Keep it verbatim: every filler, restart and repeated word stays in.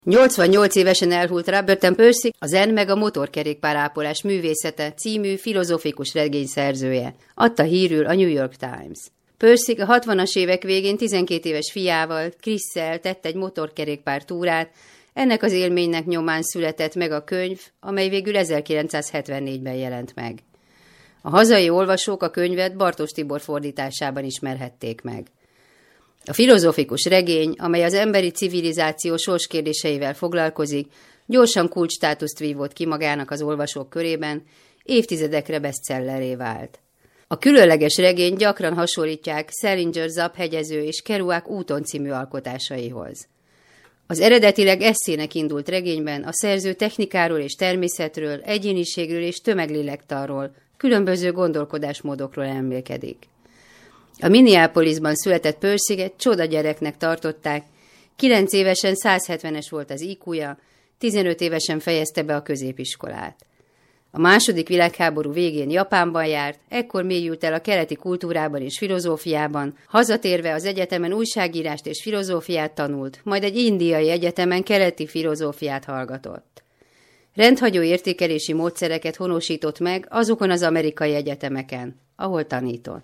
nyolcvannyolc évesen elhult Robert M. Pirsig, a Zen meg a motorkerékpárápolás művészete című filozófikus regény szerzője, adta hírül a New York Times. Pirsig a hatvanas évek végén tizenkét éves fiával, Chrisszel tett egy motorkerékpár túrát, ennek az élménynek nyomán született meg a könyv, amely végül ezerkilencszázhetvennégyben jelent meg. A hazai olvasók a könyvet Bartos Tibor fordításában ismerhették meg. A filozófikus regény, amely az emberi civilizáció sorskérdéseivel foglalkozik, gyorsan kulcsstátuszt vívott ki magának az olvasók körében, évtizedekre bestselleré vált. A különleges regényt gyakran hasonlítják Salinger Zab-hegyező és Kerouac Úton című alkotásaihoz. Az eredetileg esszének indult regényben a szerző technikáról és természetről, egyéniségről és tömeglélektanról, különböző gondolkodásmódokról elmélkedik. A Minneapolisban született Pirsiget csoda gyereknek tartották, kilenc évesen százhetvenes volt az í kúja, tizenöt évesen fejezte be a középiskolát. A második világháború végén Japánban járt, ekkor mélyült el a keleti kultúrában és filozófiában, hazatérve az egyetemen újságírást és filozófiát tanult, majd egy indiai egyetemen keleti filozófiát hallgatott. Rendhagyó értékelési módszereket honosított meg azokon az amerikai egyetemeken, ahol tanított.